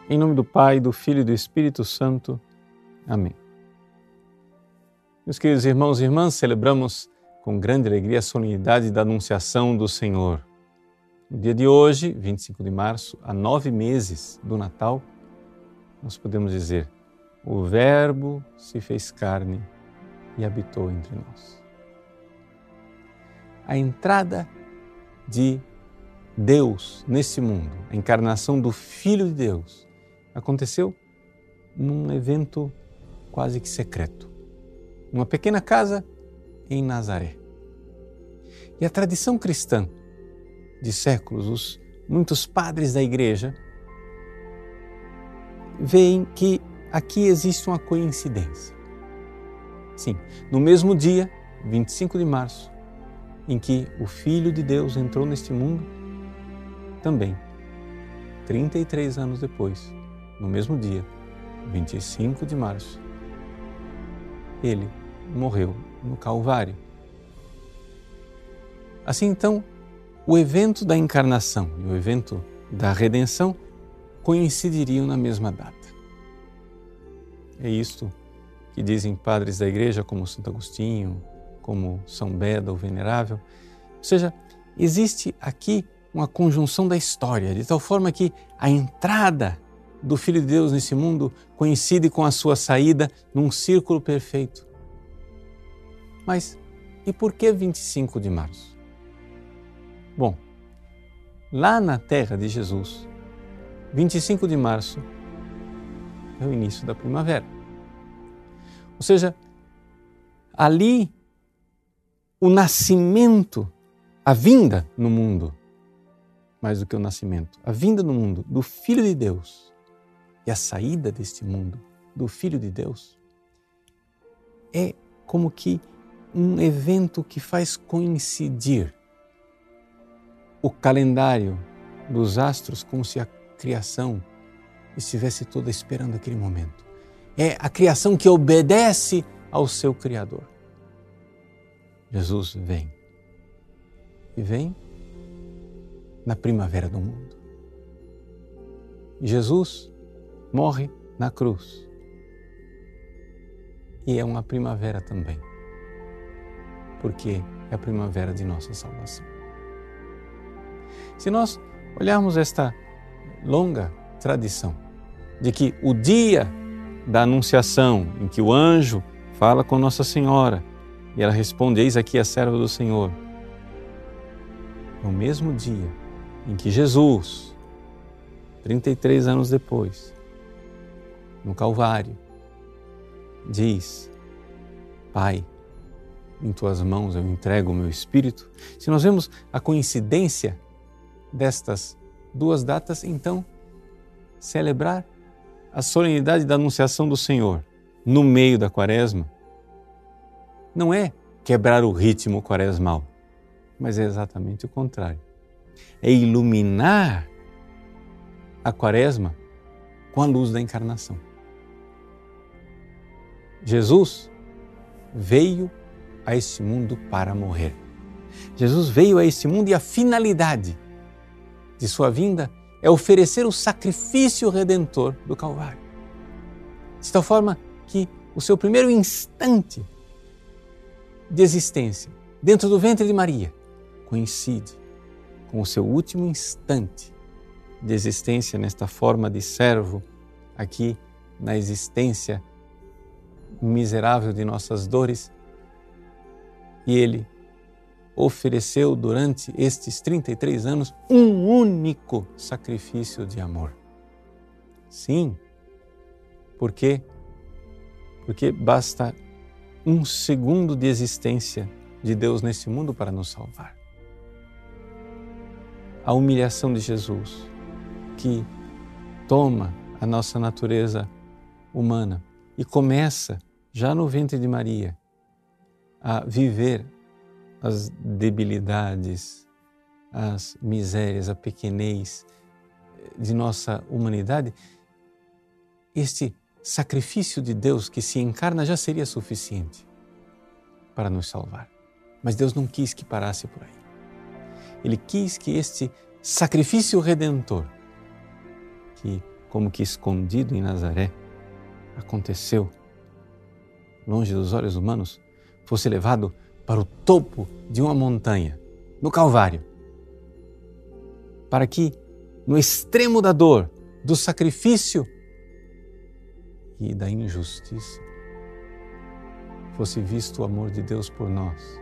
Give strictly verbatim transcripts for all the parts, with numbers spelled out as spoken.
Em nome do Pai, do Filho e do Espírito Santo. Amém. Meus queridos irmãos e irmãs, celebramos com grande alegria a solenidade da Anunciação do Senhor. No dia de hoje, vinte e cinco de março, há nove meses do Natal, nós podemos dizer: o Verbo se fez carne e habitou entre nós. A entrada de Deus nesse mundo, a encarnação do Filho de Deus, aconteceu num evento quase que secreto, numa pequena casa em Nazaré. E a tradição cristã de séculos, os muitos padres da Igreja, veem que aqui existe uma coincidência. Sim, no mesmo dia, vinte e cinco de março, em que o Filho de Deus entrou neste mundo, também, trinta e três anos depois, no mesmo dia, vinte e cinco de março, ele morreu no Calvário. Assim então, o evento da encarnação e o evento da redenção coincidiriam na mesma data. É isto que dizem padres da Igreja como Santo Agostinho, como São Beda, o Venerável. Ou seja, existe aqui uma conjunção da história, de tal forma que a entrada do Filho de Deus nesse mundo coincide com a sua saída num círculo perfeito. Mas e por que vinte e cinco de março? Bom, lá na terra de Jesus, vinte e cinco de março é o início da primavera. Ou seja, ali o nascimento, a vinda no mundo, mais do que o nascimento, a vinda no mundo do Filho de Deus e a saída deste mundo do Filho de Deus é como que um evento que faz coincidir o calendário dos astros como se a criação estivesse toda esperando aquele momento. É a criação que obedece ao seu Criador. Jesus vem. E vem na primavera do mundo. E Jesus morre na cruz. E é uma primavera também, porque é a primavera de nossa salvação. Se nós olharmos esta longa tradição de que o dia da Anunciação, em que o anjo fala com Nossa Senhora e ela responde: eis aqui a serva do Senhor, no mesmo dia em que Jesus, trinta e três anos depois, no Calvário, diz: Pai, em tuas mãos eu entrego o meu espírito. Se nós vemos a coincidência destas duas datas, então celebrar a solenidade da Anunciação do Senhor no meio da Quaresma não é quebrar o ritmo quaresmal, mas é exatamente o contrário. É iluminar a Quaresma com a luz da encarnação. Jesus veio a este mundo para morrer. Jesus veio a este mundo e a finalidade de sua vinda é oferecer o sacrifício redentor do Calvário. De tal forma que o seu primeiro instante de existência dentro do ventre de Maria coincide com o seu último instante de existência nesta forma de servo aqui na existência miserável de nossas dores. E Ele ofereceu durante estes trinta e três anos um único sacrifício de amor. Sim, por quê? Porque basta um segundo de existência de Deus nesse mundo para nos salvar. A humilhação de Jesus, que toma a nossa natureza humana e começa, já no ventre de Maria, a viver as debilidades, as misérias, a pequenez de nossa humanidade, este sacrifício de Deus que se encarna já seria suficiente para nos salvar. Mas Deus não quis que parasse por aí. Ele quis que este sacrifício redentor, que como que escondido em Nazaré, aconteceu, longe dos olhos humanos, fosse levado para o topo de uma montanha, no Calvário, para que, no extremo da dor, do sacrifício e da injustiça, fosse visto o amor de Deus por nós.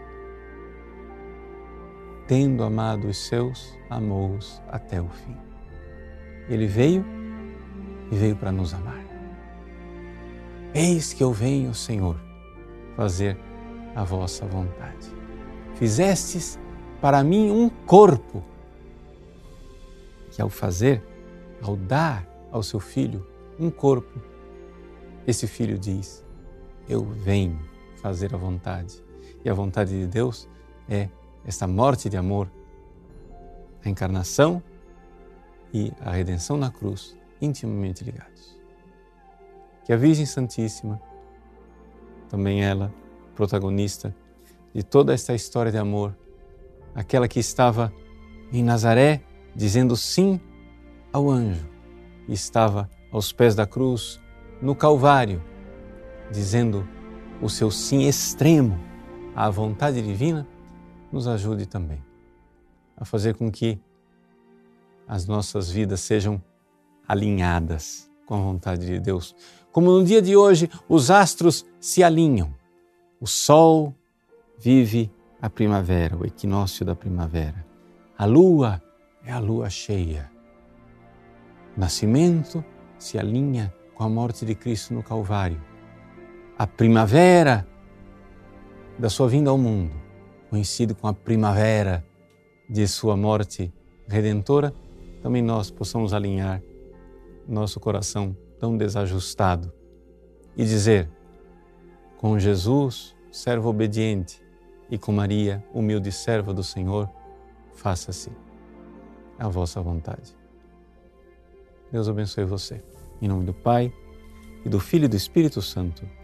Tendo amado os seus, amou-os até o fim. Ele veio e veio para nos amar. Eis que eu venho, Senhor, fazer a vossa vontade. Fizestes para mim um corpo, que ao fazer, ao dar ao seu filho um corpo, esse filho diz, eu venho fazer a vontade. E a vontade de Deus é esta morte de amor, a encarnação e a redenção na cruz, intimamente ligados. Que a Virgem Santíssima, também ela, protagonista de toda esta história de amor, aquela que estava em Nazaré dizendo sim ao anjo e estava aos pés da cruz, no Calvário, dizendo o seu sim extremo à vontade divina, nos ajude também a fazer com que as nossas vidas sejam alinhadas com a vontade de Deus. Como no dia de hoje os astros se alinham, o sol vive a primavera, o equinócio da primavera. A lua é a lua cheia. O nascimento se alinha com a morte de Cristo no Calvário. A primavera da sua vinda ao mundo coincide com a primavera de sua morte redentora, também nós possamos alinhar nosso coração tão desajustado e dizer, com Jesus, servo obediente, e com Maria, humilde serva do Senhor, faça-se a vossa vontade. Deus abençoe você. Em nome do Pai, e do Filho e do Espírito Santo.